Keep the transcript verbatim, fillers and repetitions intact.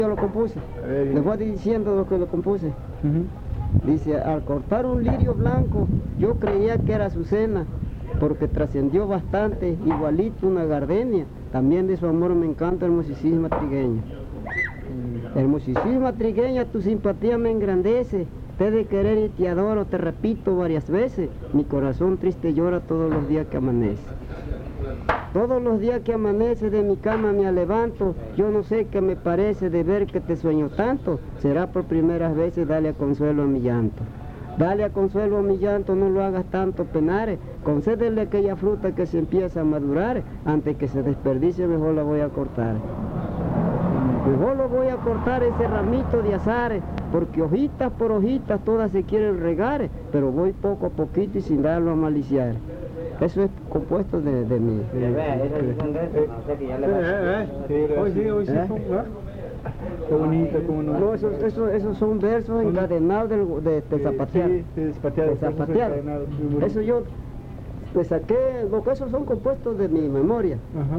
Yo lo compuse, les voy diciendo lo que lo compuse. Uh-huh. Dice, al cortar un lirio blanco, yo creía que era Azucena, porque trascendió bastante, igualito una gardenia. También de su amor me encanta hermosísima trigueña. Hermosísima trigueña, tu simpatía me engrandece. Te he de querer y te adoro, te repito varias veces. Mi corazón triste llora todos los días que amanece. Todos los días que amanece de mi cama me levanto, yo no sé qué me parece de ver que te sueño tanto, será por primeras veces dale a consuelo a mi llanto. Dale a consuelo a mi llanto, no lo hagas tanto penar, concédele aquella fruta que se empieza a madurar, antes que se desperdicie mejor la voy a cortar. Mejor lo voy a cortar ese ramito de azar, porque hojitas por hojitas todas se quieren regar, pero voy poco a poquito y sin darlo a maliciar. Eso es compuesto de, de mí. Sí, hoy sí, hoy sí son, ¿no? Qué bonito, cómo no. No, esos, esos, esos son versos encadenados del, de, de zapatear. Sí, sí, de zapatear. De zapatear. Eso yo le saqué, lo que esos son compuestos de mi memoria. Ajá.